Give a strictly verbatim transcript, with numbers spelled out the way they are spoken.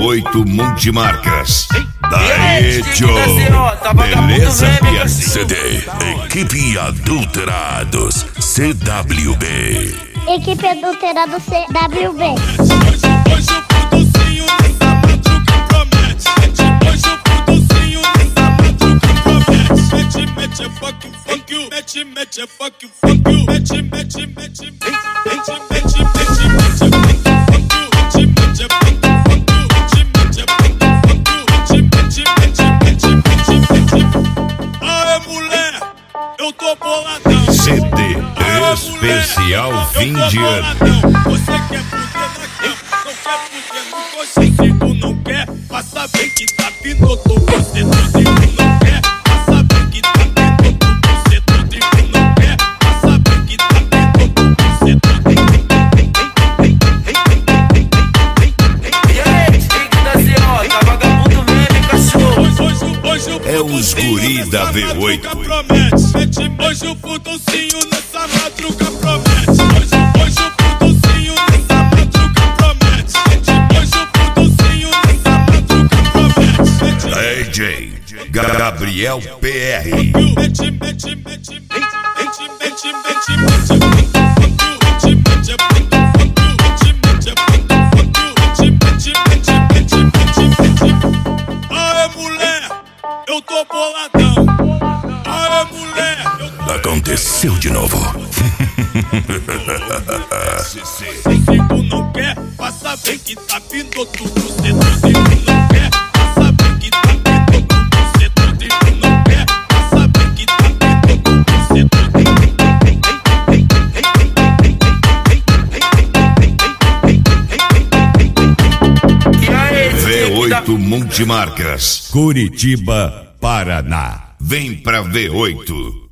oito Multimarcas. Daí, tio. Beleza, Pia? C D Equipe Adulterados C W B. Equipe Adulterados C W B. Hoje o producinho nessa madruga promete. Hoje o producinho nessa madruga promete. Mete, mete, fuck you, fuck you. Mete, mete, fuck you, fuck you. Mete, mete, mete, mete, mete, mete, mete, mete, fuck you. Mete, mete, fuck you, fuck you. Mete, mete, fuck you, fuck you. Mete, mete, mete, mete, mete, mete. Aê, mulher, eu tô boladão. C D especial fim de ano. Você quer fuder na cama, não quer fuder no coxinho. Se tu não quer, passa bem que tá pinoto. Você tudo e tu não quer, passa bem que tá pinoto. Você tudo e tu não quer, passa bem que tá pinoto. Você tudo e tu não quer. E aí, Stick da Z O, tá vagabundo meme, cachorro. Hoje, hoje o É os guri da V oito. Hoje o putocinho nessa madruga promete. Hoje, hoje o putocinho nessa madruga promete. Hoje o putocinho nessa madruga promete. D J Gabriel P R. Mete, mete, mete, mete, mete, mete, mete, mete, mete, mete, aê, mulher, eu tô boladão. Aê, mulher, eu tô... Aconteceu de novo. Se tu não quer, passa bem que tá pinoto. Você tudo e tu não quer, passa bem que tá pinoto. Você tudo e tu não quer, passa bem que tá pinoto. Você tudo e tu V oito Multimarcas, Curitiba, Paraná. Vem pra V oito.